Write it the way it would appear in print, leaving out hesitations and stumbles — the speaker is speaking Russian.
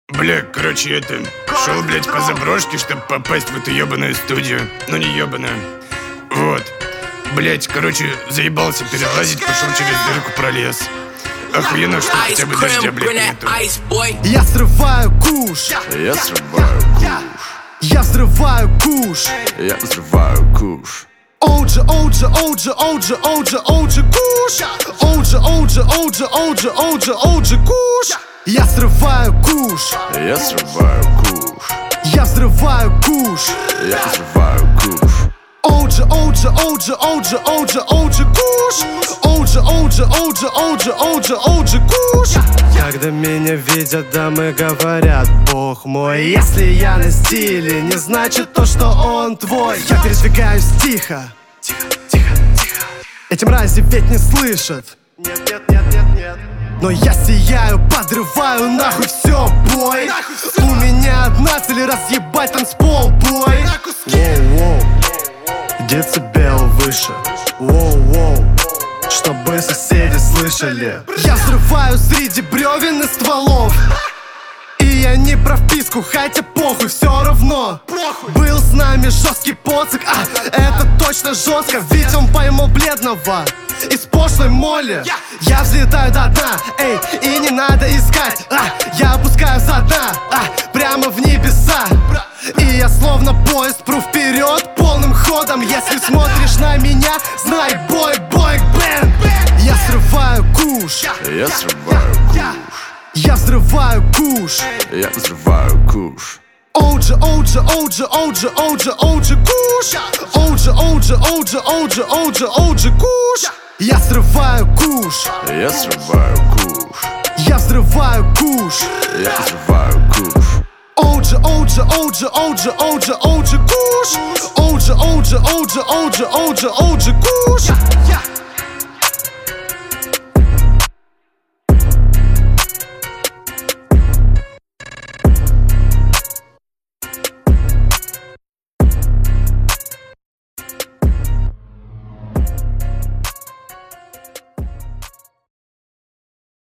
Бля, короче, шел, блядь, по заброшке, чтобы попасть в эту ебаную студию. Ну не ебаную. Вот. Блядь, короче, заебался перелазить, пошел через дырку, пролез. Охуенно, что хотя бы дождя, блядь, нету. Я срываю куш. Я срываю куш. Я взрываю куш. Я взрываю куш. Оуджи, оуджи, оуджи, оуджи, оуджи, оуджи куш. Оуджи, оуджи, оуджи, оуджи, оуджи, оуджи куш. Я срываю куш. Я срываю куш. Я взрываю куш. Я взрываю куш. Оуджи, оуджи, оуджи, оуджи, оуджи, оуджи куш. Оуджи, оуджи, оуджи, оуджи, оуджи, оуджи куш. Когда меня видят, дамы говорят: бог мой. Если я на стиле, не значит то, что он твой. Я передвигаюсь тихо. Тихо, тихо, тихо. Эти мрази ведь не слышат. Нет, нет, нет, нет, нет. Но я сияю, подрываю нахуй все, бой. У меня одна цель — разъебать танцпол, бой. Воу-воу, децибел выше. Воу-воу, чтобы соседи слышали. Я взрываю среди бревен и стволов. И я не про вписку, хотя похуй, все равно. Был с нами жесткий поцик, это точно жестко. Ведь он поймал бледного из пошлой моли. Я взлетаю до дна, эй, и не надо искать. Я опускаюсь со дна, прямо в небеса. И я словно поезд пру вперед полным ходом. Если смотришь на меня, знай, бой, бой, бэн. Я срываю куш. Я срываю куш. Я взрываю куш. Я взрываю куш. Оуджи, оуджи, оуджи, оуджи, оуджи, оуджи куш. Оуджи, оуджи, оуджи, оуджи, оуджи, оуджи куш. Я срываю куш. Я срываю куш. Я взрываю куш. Я взрываю куш. Оуджи, оуджи, оуджи, оуджи, оуджи, оуджи куш. Оуджи, оуджи, оуджи, оуджи, оуджи, оуджи куш.